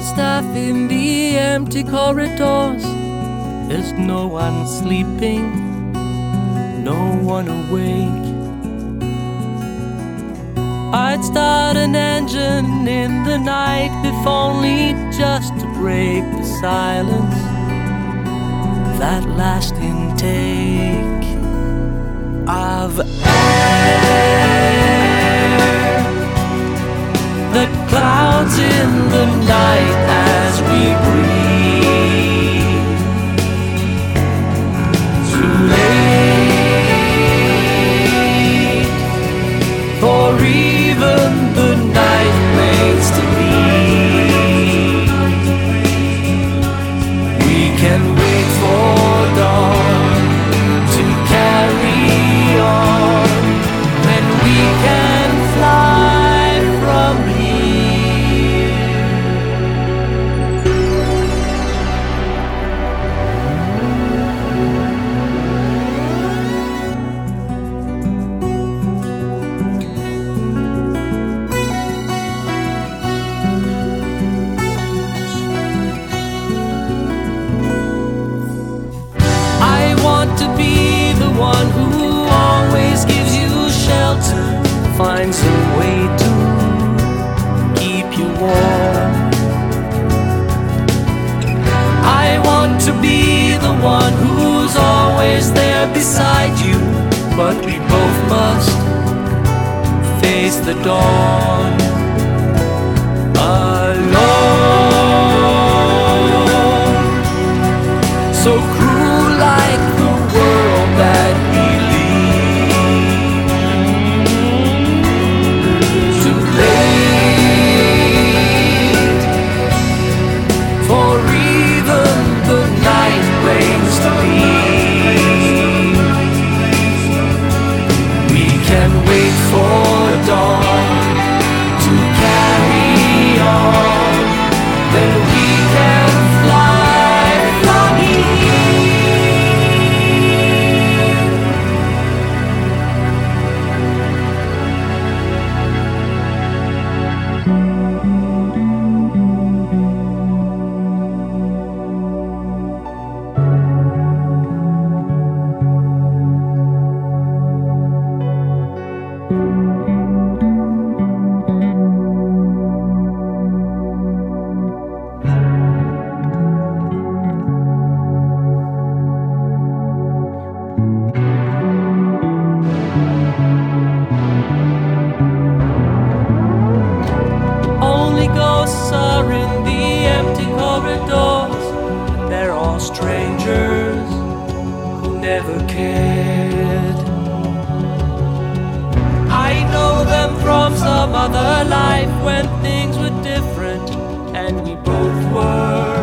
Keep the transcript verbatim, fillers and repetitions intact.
staff in the empty corridors. There's no one sleeping, no one awake. I'd start an engine in the night, if only just to break the silence. That last intake of air, the clouds in the night as we breathe. Too late for even the night waits to leave. We can wait for dawn to carry on, when we can fly from to be the one who always gives you shelter, finds a way to keep you warm. I want to be the one who's always there beside you, but we both must face the dawn alone. So cruel like that we lead. Too late for even the night waits to leave. We can wait for dawn to carry on, then we can fly from here. Are in the empty corridors, but they're all strangers who never cared. I know them from some other life when things were different and we both were